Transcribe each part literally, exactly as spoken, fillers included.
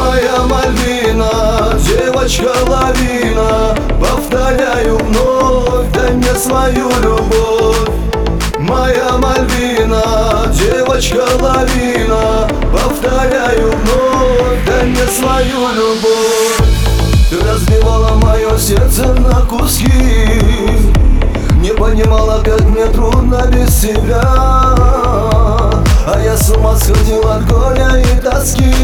Моя Мальвина, девочка-лавина, повторяю вновь, дай мне свою любовь. Моя Мальвина, девочка-лавина, повторяю вновь, дай мне свою любовь. Ты разбивала мое сердце на куски, не понимала, как мне трудно без тебя. А я с ума сходил от горя и тоски.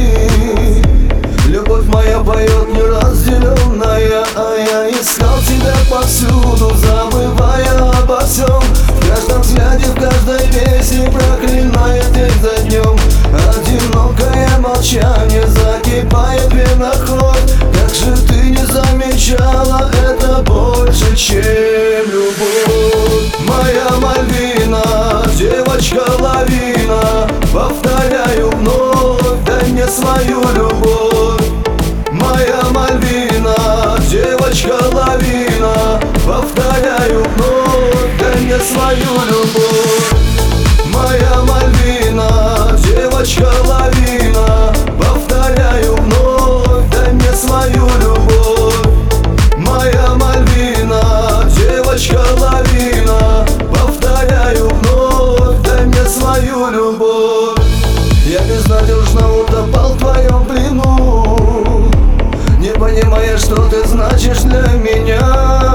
Любовь моя поет неразделенная, а я искал тебя повсюду, забывая обо всем. В каждом взгляде, в каждой песне, проклиная день за днем. Одинокое молчание закипает в венах кровь. Как же ты не замечала, это больше, чем любовь. Моя Мальвина, девочка-лавина, повторяю вновь, дай мне свою любовь. Моя Мальвина, девочка-лавина, повторяю вновь, дай мне свою любовь. Моя Мальвина, девочка-лавина, повторяю вновь, дай мне свою любовь. Моя Мальвина, девочка-лавина, повторяю вновь, дай мне свою любовь. Я безнадежно утопал в твоем плену, не понимая, что ты значишь для меня.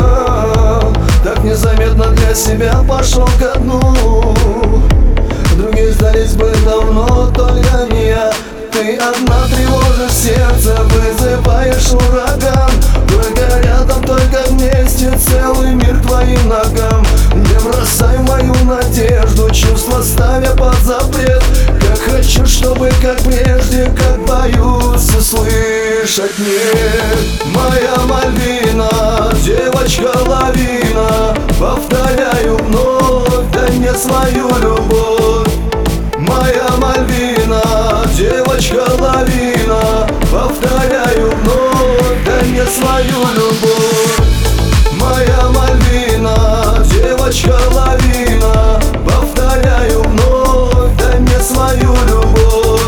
Так незаметно для себя пошел ко дну. Другие сдались бы давно, только не я. Ты одна тревожишь сердце, вызываешь ураган. Только рядом, только вместе, целый мир твоим ногам. Не бросай мою надежду, чувства ставя под запрет. Как хочу, чтобы как прежде, как боюсь услышать нет. Моя Мальвина, девочка-лавина, повторяю вновь, дай мне свою любовь. Моя Мальвина, девочка-лавина, повторяю вновь, дай мне свою любовь. Моя Мальвина, девочка-лавина, повторяю вновь, дай мне свою любовь.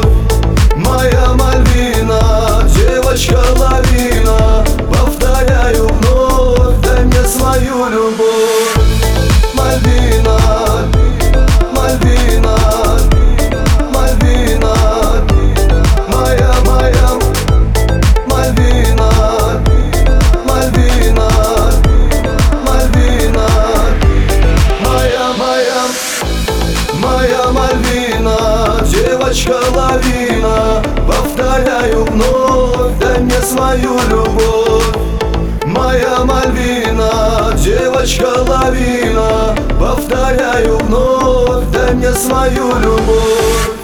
Моя Мальвина, девочка-лавина, повторяю вновь, дай мне свою любовь. Мальвина, Мальвина, Мальвина, моя, моя Мальвина, Мальвина, Мальвина, моя, моя, моя Мальвина, девочка-лавина, повторяю вновь, дай мне свою любовь. Моя Мальвина, девочка-лавина, повторяю вновь, дай мне свою любовь.